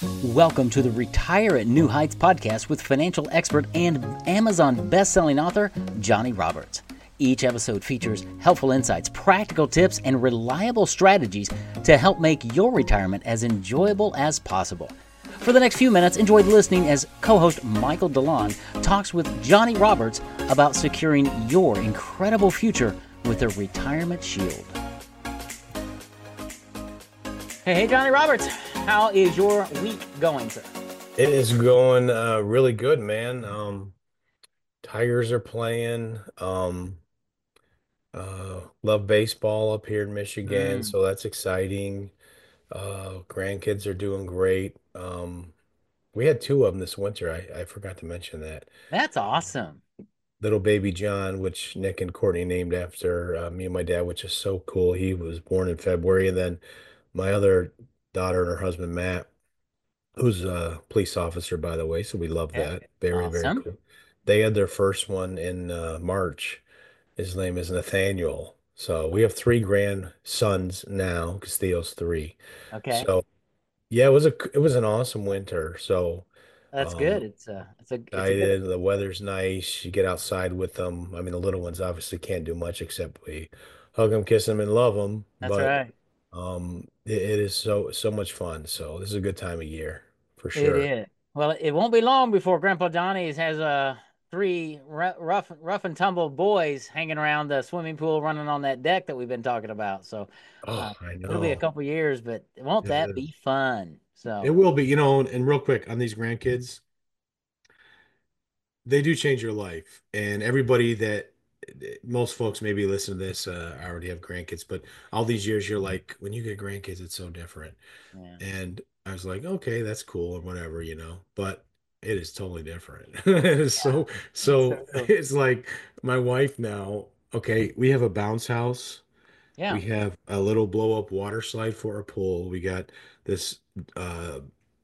Welcome to the Retire at New Heights podcast with financial expert and Amazon best-selling author Johnny Roberts. Each episode features helpful insights, practical tips, and reliable strategies to help make your retirement as enjoyable as possible. For the next few minutes, enjoy listening as co-host Michael DeLon talks with Johnny Roberts about securing your incredible future with a retirement shield. Hey, Johnny Roberts, how is your week going, sir? It is going really good, man. Tigers are playing. Love baseball up here in Michigan, Mm, so that's exciting. Grandkids are doing great. We had two of them this winter. I forgot to mention that. that's awesome. Little baby John, which Nick and Courtney named after me and my dad, which is so cool. He was born in February, and then my other daughter and her husband Matt, who's a police officer, by the way, so we love Okay, that. Very, very awesome. cool. They had their first one in March. His name is Nathaniel. So we have three grandsons now because Theo's three. Okay, So yeah, it was an awesome winter. So that's good. um It's a good. excited. The weather's nice. You get outside with them. I mean, the little ones obviously can't do much except we hug them, kiss them, and love them. That's But right. it is so much fun. So this is a good time of year for It sure. is. Well, it won't be long before Grandpa Johnny's has three rough and tumble boys hanging around the swimming pool, running on that deck that we've been talking about. So Oh, uh, I it'll be a know. couple years, but won't It that is. be fun? It So will be, and real quick on these grandkids, they do change your life. And everybody that most folks maybe listen to this, already have grandkids, but all these years you're like, when you get grandkids, it's so different. yeah, And I was like, okay, that's cool or whatever. But it is totally different. It is yeah, it's so so cool. it's like my wife now, okay, we have a bounce house. Yeah, We have a little blow up water slide for our pool. We got this uh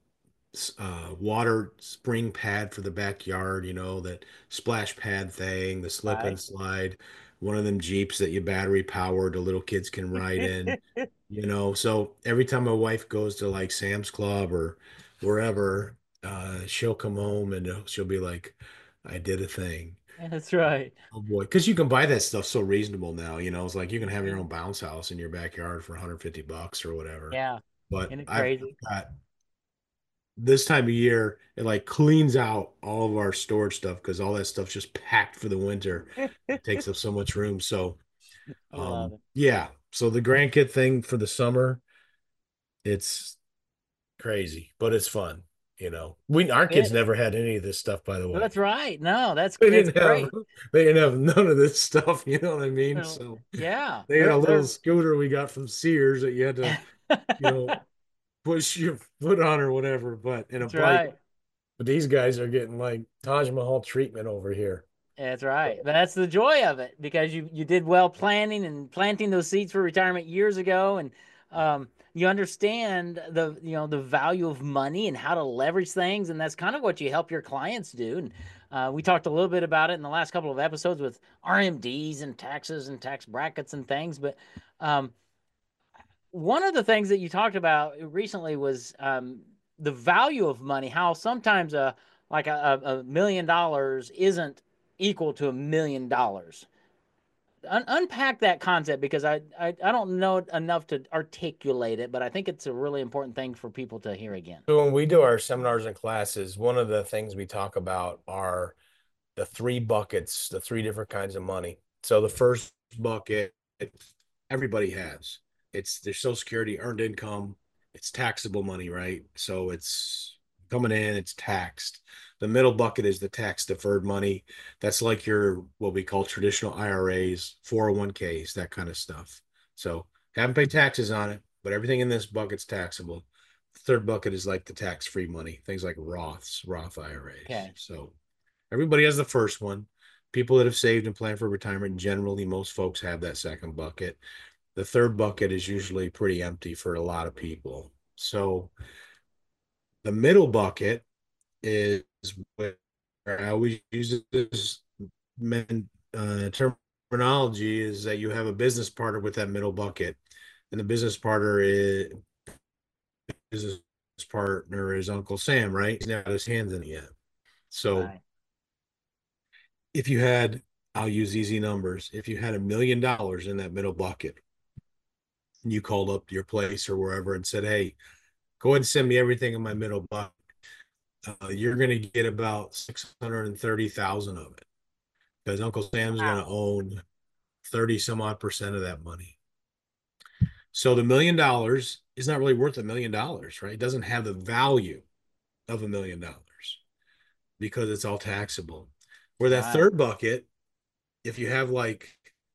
water spring pad for the backyard, that splash pad thing, the slip and right. slide, one of them Jeeps that you battery powered, the little kids can ride in, So every time my wife goes to like Sam's Club or wherever, she'll come home and she'll be like, I did a thing. That's right. Oh boy, because you can buy that stuff so reasonable now, it's like you can You have your own can. bounce house in your backyard for $150 or whatever. Yeah, But isn't it I've crazy? got this time of year, it like cleans out all of our storage stuff because all that stuff's just packed for the winter. It takes up so much room. So, I love it. yeah. So the grandkid thing for the summer, it's crazy, but it's fun. Our kids It. never had any of this stuff, by the Well, way. that's right. No, that's They it's didn't have great. they didn't have none of this stuff, you know what I mean? So So yeah, they had a little they're scooter we got from Sears that you had to, you know, push your foot on or whatever, but in a that's bike. right. But these guys are getting like Taj Mahal treatment over here. That's right. But that's the joy of it because you did well planning and planting those seeds for retirement years ago, and you understand the value of money and how to leverage things, and that's kind of what you help your clients do. And we talked a little bit about it in the last couple of episodes with RMDs and taxes and tax brackets and things. But um, one of the things that you talked about recently was the value of money. How sometimes $1 million isn't equal to $1 million. Unpack that concept because I don't know enough to articulate it, but I think it's a really important thing for people to hear again. So when we do our seminars and classes, one of the things we talk about are the three buckets, the three different kinds of money. So the first bucket, everybody has. It's their Social Security, earned income. It's taxable money, right? So it's coming in, it's taxed. The middle bucket is the tax deferred money. That's like your what we call traditional IRAs, 401ks, that kind of stuff. So haven't paid taxes on it, but everything in this bucket's taxable. The third bucket is like the tax-free money, things like Roths, Roth IRAs. Okay. So everybody has the first one. People that have saved and planned for retirement, generally, most folks have that second bucket. The third bucket is usually pretty empty for a lot of people. So the middle bucket is where I always use this terminology is that you have a business partner with that middle bucket, and the business partner is partner is Uncle Sam, right? He's not got his hands in it yet. So Right. if you had, I'll use easy numbers. If you had $1 million in that middle bucket, and you called up your place or wherever and said, "Hey, go ahead and send me everything in my middle bucket," you're going to get about 630,000 of it because Uncle Sam's going to Wow. own 30 some odd percent of that money. So the $1 million is not really worth $1 million, right? It doesn't have the value of $1 million because it's all taxable. Where that Right. third bucket, if you have like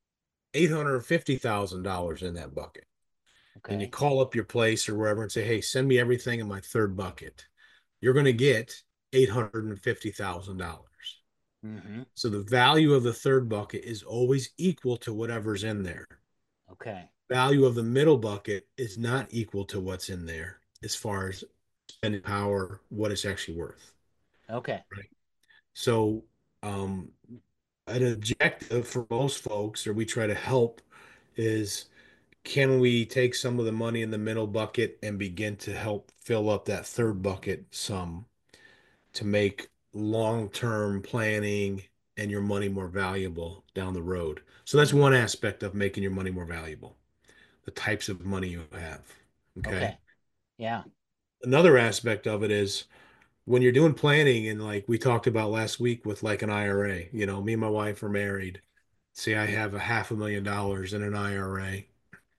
$850,000 in that bucket, and you Okay. call up your place or wherever and say, "Hey, send me everything in my third bucket," you're going to get $850,000. Mm-hmm. So the value of the third bucket is always equal to whatever's in there. Okay. Value of the middle bucket is not equal to what's in there as far as spending power, what it's actually worth. Okay. Right. So, um, an objective for most folks, or we try to help, is can we take some of the money in the middle bucket and begin to help fill up that third bucket some to make long-term planning and your money more valuable down the road? So that's Mm. one aspect of making your money more valuable, the types of money you have. Okay. Okay. Yeah. Another aspect of it is when you're doing planning, and like we talked about last week with like an IRA, me and my wife are married. Say I have a $500,000 in an IRA.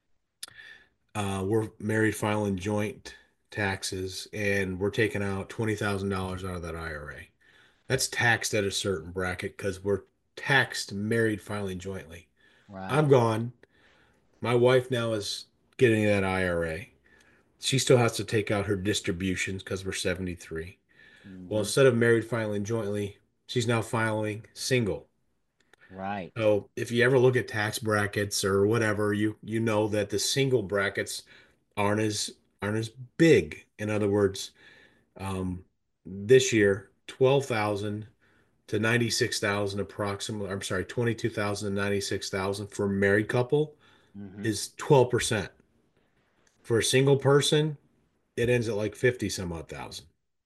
We're married filing joint taxes and we're taking out $20,000 out of that IRA. That's taxed at a certain bracket because we're taxed married filing jointly. Right. I'm gone. My wife now is getting that IRA. She still has to take out her distributions because we're 73. Well, Mm-hmm. instead of married filing jointly, she's now filing single. Right. So if you ever look at tax brackets or whatever, you know that the single brackets aren't as aren't as big. In other words, this year, 12,000 to 96,000 approximately. I'm sorry, 22,000 to 96,000 for a married couple Mm-hmm. is 12%. For a single person, it ends at like 50 some odd thousand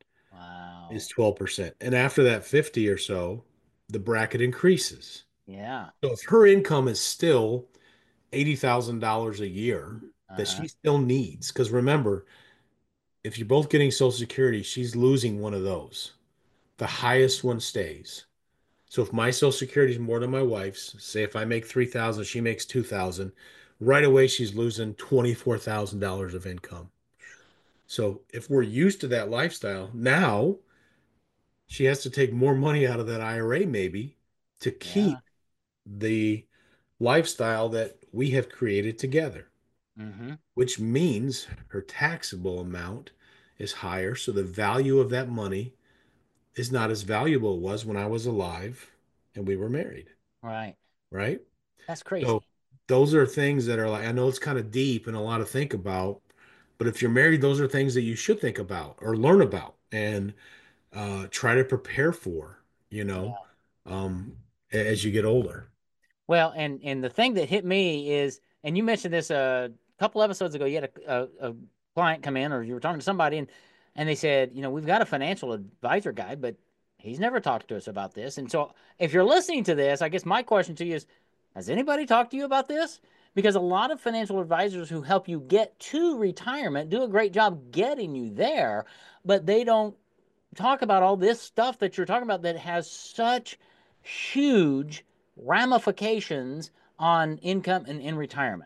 is Wow. 12%. And after that 50 or so, the bracket increases. Yeah. So if her income is still $80,000 a year that Uh-huh. she still needs, because remember, if you're both getting Social Security, she's losing one of those. The highest one stays. So if my Social Security is more than my wife's, say if I make 3,000, she makes 2,000, right away she's losing $24,000 of income. So if we're used to that lifestyle, now she has to take more money out of that IRA maybe to Yeah. keep the lifestyle that we have created together, Mm-hmm. which means her taxable amount is higher. So the value of that money is not as valuable it was when I was alive and we were married, Right. right? That's So crazy. those are things that are like, I know it's kind of deep and a lot to think about, but if you're married, those are things that you should think about or learn about and try to prepare for, you know, Yeah. um, as you get older. Well, and the thing that hit me is, and you mentioned this a couple episodes ago. You had a client come in, or you were talking to somebody, and they said, we've got a financial advisor guy, but he's never talked to us about this. And so, if you're listening to this, I guess my question to you is, has anybody talked to you about this? Because a lot of financial advisors who help you get to retirement do a great job getting you there, but they don't talk about all this stuff that you're talking about that has such huge ramifications on income and in retirement.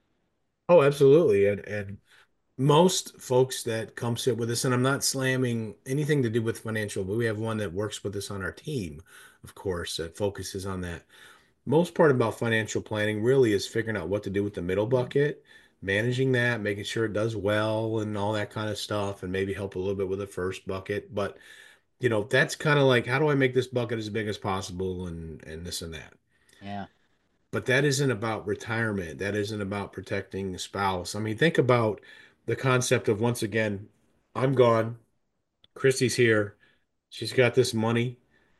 Oh, absolutely. And most folks that come sit with us, and I'm not slamming anything to do with financial, but we have one that works with us on our team, of course, that focuses on that. Most part about financial planning really is figuring out what to do with the middle bucket, managing that, making sure it does well and all that kind of stuff, and maybe help a little bit with the first bucket. But, that's kind of like, how do I make this bucket as big as possible and this and that. Yeah. But that isn't about retirement. That isn't about protecting a spouse. I mean, think about the concept of once again, I'm gone. Christy's here. She's got this money.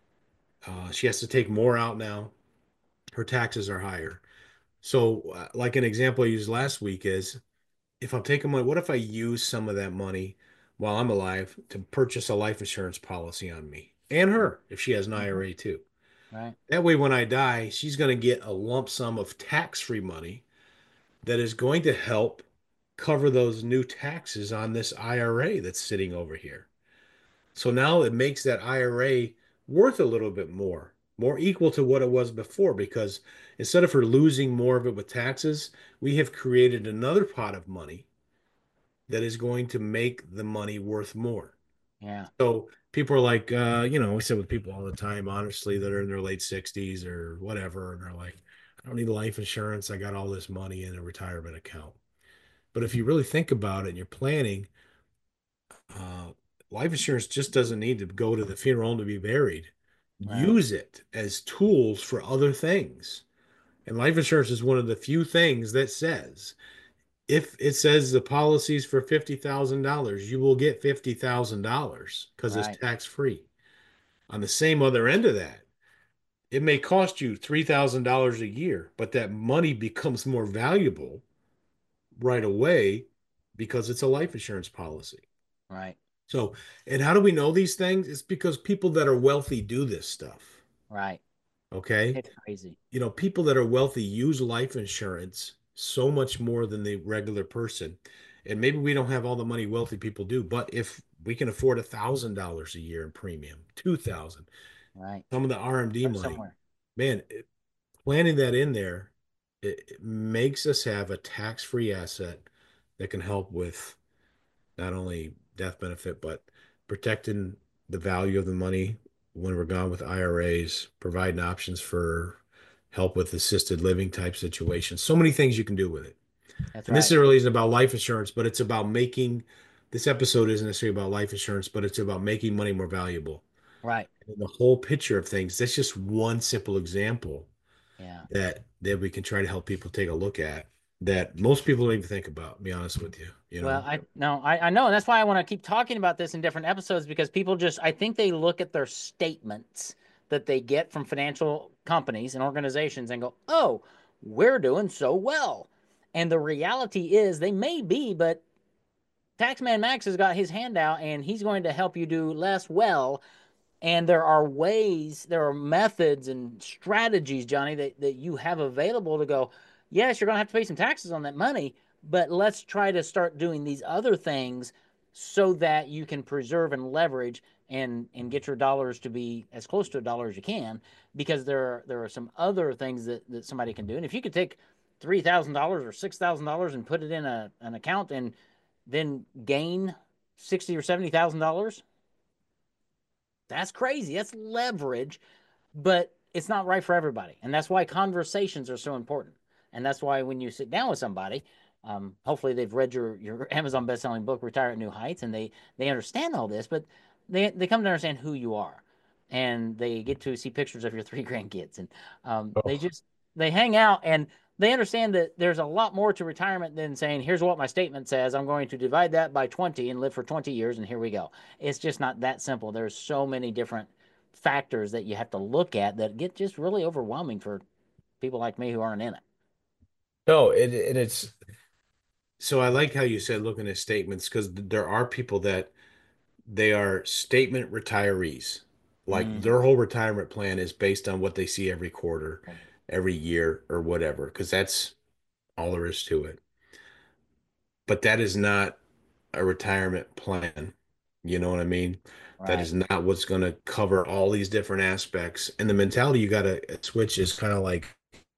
She has to take more out now. Her taxes are higher. So, like an example I used last week is if I'm taking money, what if I use some of that money while I'm alive to purchase a life insurance policy on me and her if she has an Mhm. IRA too. Right. That way, when I die, she's going to get a lump sum of tax-free money that is going to help cover those new taxes on this IRA that's sitting over here. So now it makes that IRA worth a little bit more, more equal to what it was before, because instead of her losing more of it with taxes, we have created another pot of money that is going to make the money worth more. Yeah. So people are like, we sit with people all the time, honestly, that are in their late 60s or whatever, and they're like, I don't need life insurance. I got all this money in a retirement account. But if you really think about it and you're planning, uh, life insurance just doesn't need to go to the funeral home to be buried. Right. Use it as tools for other things. And life insurance is one of the few things that says, if it says the policy's for $50,000, you will get $50,000 because it's Right. tax free. On the same other end of that, it may cost you $3,000 a year, but that money becomes more valuable right away because it's a life insurance policy. Right. So, and how do we know these things? It's because people that are wealthy do this stuff. Right. Okay. It's crazy. People that are wealthy use life insurance so much more than the regular person. And maybe we don't have all the money wealthy people do, but if we can afford $1,000 a year in premium, 2,000, Right. some of the RMD Start money, somewhere. man, planning that in there, it makes us have a tax-free asset that can help with not only death benefit, but protecting the value of the money when we're gone with IRAs, providing options for help with assisted living type situations. So many things you can do with it. That's And this right. really isn't about life insurance, but it's about making this episode isn't necessarily about life insurance, but it's about making money more valuable. Right. And the whole picture of things, that's just one simple example Yeah. that we can try to help people take a look at that most people don't even think about, to be honest with you, Well, I know, and that's why I want to keep talking about this in different episodes because people just I think they look at their statements that they get from financial companies and organizations and go, "Oh, we're doing so well." And the reality is they may be, but Taxman Max has got his hand out and he's going to help you do less well. And there are ways, there are methods and strategies, Johnny, that you have available to go, yes, you're going to have to pay some taxes on that money, but let's try to start doing these other things so that you can preserve and leverage and get your dollars to be as close to a dollar as you can, because there are some other things that somebody can do. And if you could take $3,000 or $6,000 and put it in an account and then gain 60 or $70,000, that's crazy. That's leverage, but it's not right for everybody. And that's why conversations are so important. And that's why when you sit down with somebody, hopefully they've read your Amazon best-selling book, Retire at New Heights, and they understand all this, but they come to understand who you are, and they get to see pictures of your three grandkids, and they Oh, just they hang out and they understand that there's a lot more to retirement than saying, here's what my statement says. I'm going to divide that by 20 and live for 20 years, and here we go. It's just not that simple. There's so many different factors that you have to look at that get just really overwhelming for people like me who aren't in it. no, it's so I like how you said looking at statements because there are people that they are statement retirees. Like Mm, their whole retirement plan is based on what they see every quarter, every year, or whatever, because that's all there is to it. But that is not a retirement plan. You know what I mean? That right, is not what's going to cover all these different aspects. And the mentality you got to switch is kind of like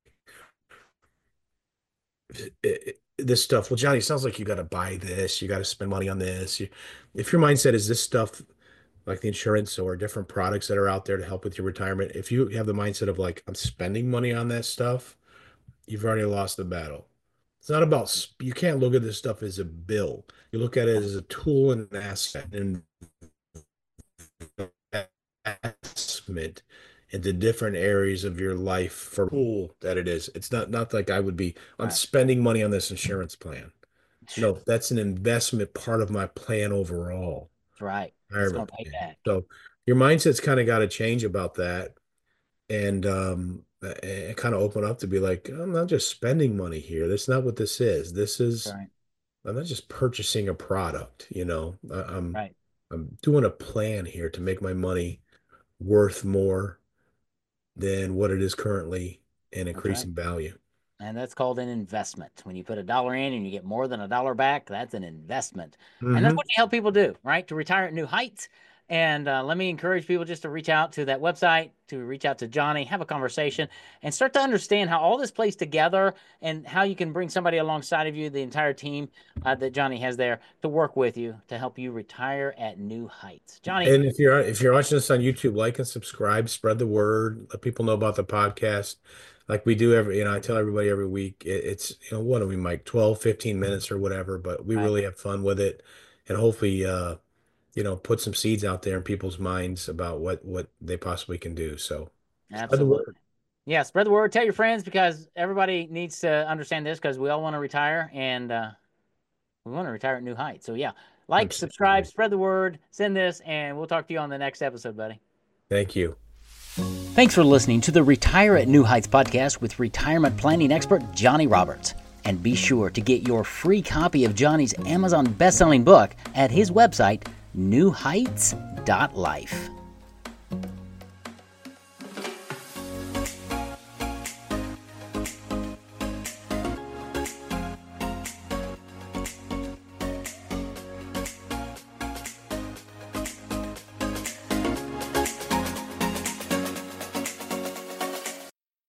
this stuff. Well, Johnny, it sounds like you got to buy this, you got to spend money on this. If your mindset is this stuff, like the insurance or different products that are out there to help with your retirement, if you have the mindset of like, I'm spending money on that stuff, you've already lost the battle. It's not about, you can't look at this stuff as a bill. You look at it as a tool and an asset and investment into different areas of your life for tool that it is. It's not like I would be, I'm right, spending money on this insurance plan. No, that's an investment part of my plan overall, that's right. It's going retirement to pay plan. back. So your mindset's kind of got to change about that and kind of open up to be like, I'm not just spending money here. That's not what this is. This That's is right. I'm not just purchasing a product, Right. I'm doing a plan here to make my money worth more than what it is currently and That's right. increasing value. And that's called an investment. When you put $1 in and you get more than $1 back, that's an investment. And that's Hmm. what you help people do, right? To retire at new heights. And let me encourage people just to reach out to that website, to reach out to Johnny, have a conversation, and start to understand how all this plays together and how you can bring somebody alongside of you, the entire team that Johnny has there, to work with you to help you retire at new heights. Johnny, And if you're watching this on YouTube, like and subscribe, spread the word, let people know about the podcast. Like we do I tell everybody every week, it's, what do we, Mike, 12, 15 minutes or whatever, but we right? really have fun with it and hopefully, put some seeds out there in people's minds about what they possibly can do. So spread the word. Absolutely. Yeah, spread the word. Tell your friends because everybody needs to understand this because we all want to retire and we want to retire at new heights. So, yeah, like, subscribe, Absolutely. spread the word, send this, and we'll talk to you on the next episode, buddy. Thank you. Thanks for listening to the Retire at New Heights podcast with retirement planning expert Johnny Roberts. And be sure to get your free copy of Johnny's Amazon best-selling book at his website, newheights.life.